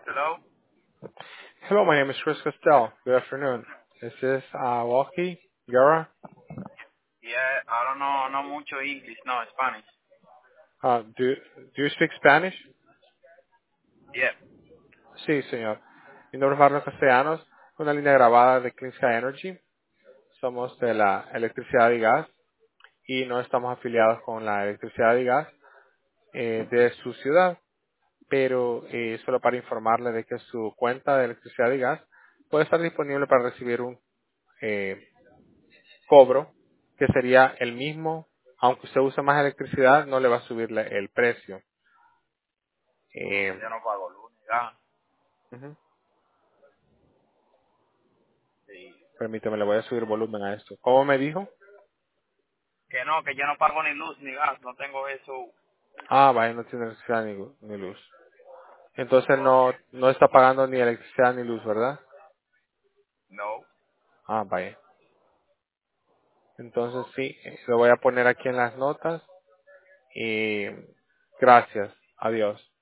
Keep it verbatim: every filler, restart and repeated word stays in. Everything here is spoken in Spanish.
Hello? Hello, my name is Chris Costell. Good afternoon. Is this uh, Walkie Guerra? Yeah, I don't know, no mucho English, no, Spanish. Uh, do, do you speak Spanish? Yeah. Sí, señor. Mi nombre es Marlon Castellanos, una línea grabada de Clean Sky Energy. Somos de la electricidad y gas y no estamos afiliados con la electricidad y gas eh, de su ciudad, pero eh, solo para informarle de que su cuenta de electricidad y gas puede estar disponible para recibir un eh, cobro que sería el mismo, aunque usted use más electricidad, no le va a subir la- el precio. Porque Eh, yo no pago luz ni gas. ujú. Sí. Permítame, le voy a subir volumen a esto. ¿Cómo me dijo? Que no, que yo no pago ni luz ni gas, no tengo eso. Ah, vaya, no tiene electricidad ni, gu- ni luz. Entonces Ok. no, no está pagando ni electricidad ni luz, ¿verdad? No. Ah, vaya. Entonces Ok. sí, eh, lo voy a poner aquí en las notas. Y gracias. Adiós.